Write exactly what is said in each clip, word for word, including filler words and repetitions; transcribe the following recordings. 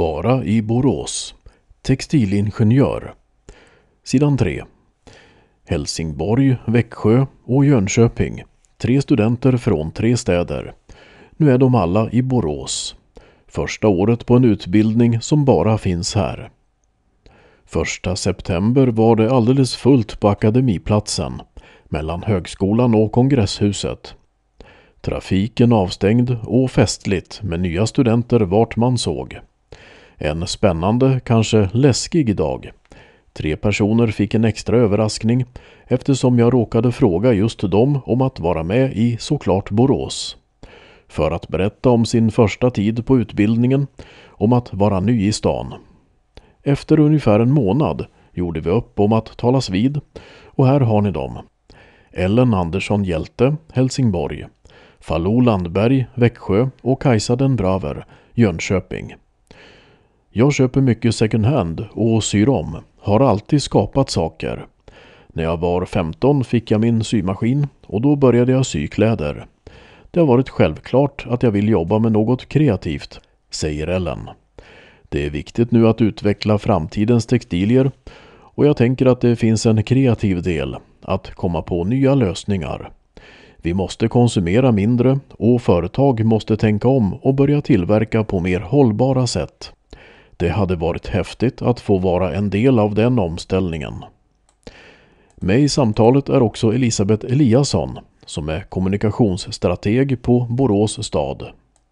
Bara i Borås. Textilingenjör. Sidan tre. Helsingborg, Växjö och Jönköping. Tre studenter från tre städer. Nu är de alla i Borås. Första året på en utbildning som bara finns här. Första september var det alldeles fullt på akademiplatsen mellan högskolan och kongresshuset. Trafiken avstängd och festligt med nya studenter vart man såg. En spännande, kanske läskig dag. Tre personer fick en extra överraskning eftersom jag råkade fråga just dem om att vara med i såklart Borås. För att berätta om sin första tid på utbildningen, om att vara ny i stan. Efter ungefär en månad gjorde vi upp om att talas vid och här har ni dem. Ellen Andersson Hjälte, Helsingborg. Falou Landberg, Växjö och Kajsa den Braver, Jönköping. Jag köper mycket second hand och syr om. Har alltid skapat saker. När jag var femton fick jag min symaskin och då började jag sy kläder. Det har varit självklart att jag vill jobba med något kreativt, säger Ellen. Det är viktigt nu att utveckla framtidens textilier och jag tänker att det finns en kreativ del, att komma på nya lösningar. Vi måste konsumera mindre och företag måste tänka om och börja tillverka på mer hållbara sätt. Det hade varit häftigt att få vara en del av den omställningen. Med i samtalet är också Elisabeth Eliasson som är kommunikationsstrateg på Borås stad.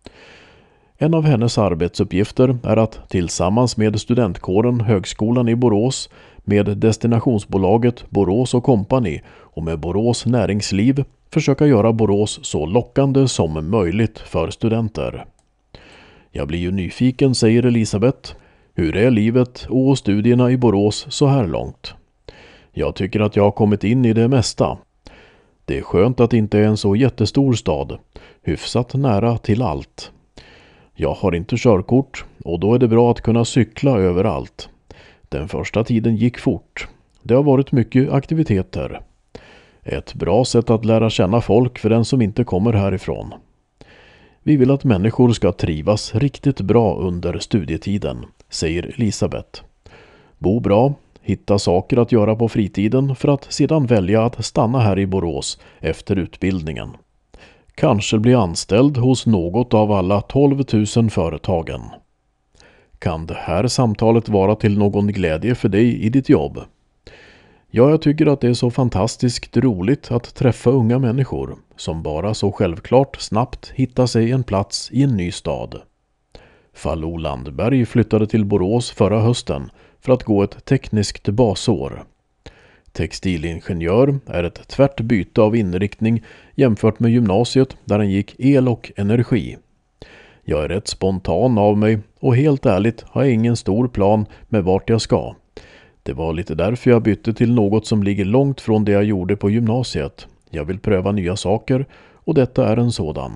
En av hennes arbetsuppgifter är att tillsammans med studentkåren Högskolan i Borås, med destinationsbolaget Borås och Company och med Borås näringsliv försöka göra Borås så lockande som möjligt för studenter. Jag blir ju nyfiken, säger Elisabeth. Hur är livet och studierna i Borås så här långt? Jag tycker att jag har kommit in i det mesta. Det är skönt att det inte är en så jättestor stad, hyfsat nära till allt. Jag har inte körkort och då är det bra att kunna cykla överallt. Den första tiden gick fort. Det har varit mycket aktiviteter. Ett bra sätt att lära känna folk för den som inte kommer härifrån. Vi vill att människor ska trivas riktigt bra under studietiden, säger Elisabeth. Bo bra, hitta saker att göra på fritiden för att sedan välja att stanna här i Borås efter utbildningen. Kanske bli anställd hos något av alla tolv tusen företagen. Kan det här samtalet vara till någon glädje för dig i ditt jobb? Ja, jag tycker att det är så fantastiskt roligt att träffa unga människor som bara så självklart snabbt hittar sig en plats i en ny stad. Falou Landberg flyttade till Borås förra hösten för att gå ett tekniskt basår. Textilingenjör är ett tvärt byte av inriktning jämfört med gymnasiet där han gick el och energi. Jag är rätt spontan av mig och helt ärligt har jag ingen stor plan med vart jag ska. Det var lite därför jag bytte till något som ligger långt från det jag gjorde på gymnasiet. Jag vill pröva nya saker och detta är en sådan.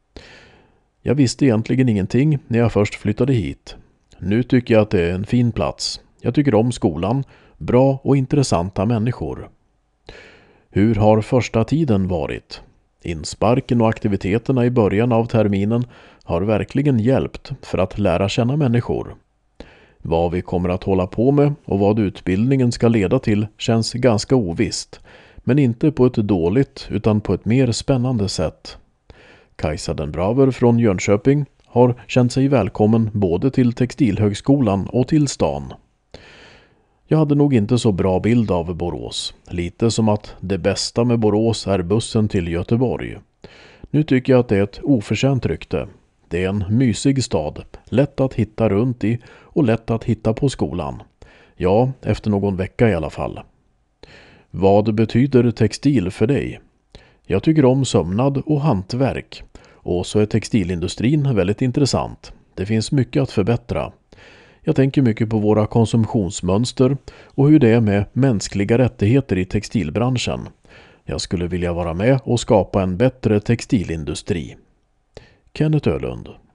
Jag visste egentligen ingenting när jag först flyttade hit. Nu tycker jag att det är en fin plats. Jag tycker om skolan, bra och intressanta människor. Hur har första tiden varit? Insparken och aktiviteterna i början av terminen har verkligen hjälpt för att lära känna människor. Vad vi kommer att hålla på med och vad utbildningen ska leda till känns ganska ovisst, men inte på ett dåligt utan på ett mer spännande sätt. Kajsa den Braver från Jönköping har känt sig välkommen både till Textilhögskolan och till stan. Jag hade nog inte så bra bild av Borås, lite som att det bästa med Borås är bussen till Göteborg. Nu tycker jag att det är ett oförtjänt rykte. Det är en mysig stad, lätt att hitta runt i och lätt att hitta på skolan. Ja, efter någon vecka i alla fall. Vad betyder textil för dig? Jag tycker om sömnad och hantverk. Och så är textilindustrin väldigt intressant. Det finns mycket att förbättra. Jag tänker mycket på våra konsumtionsmönster och hur det är med mänskliga rättigheter i textilbranschen. Jag skulle vilja vara med och skapa en bättre textilindustri. Kenneth Ölund.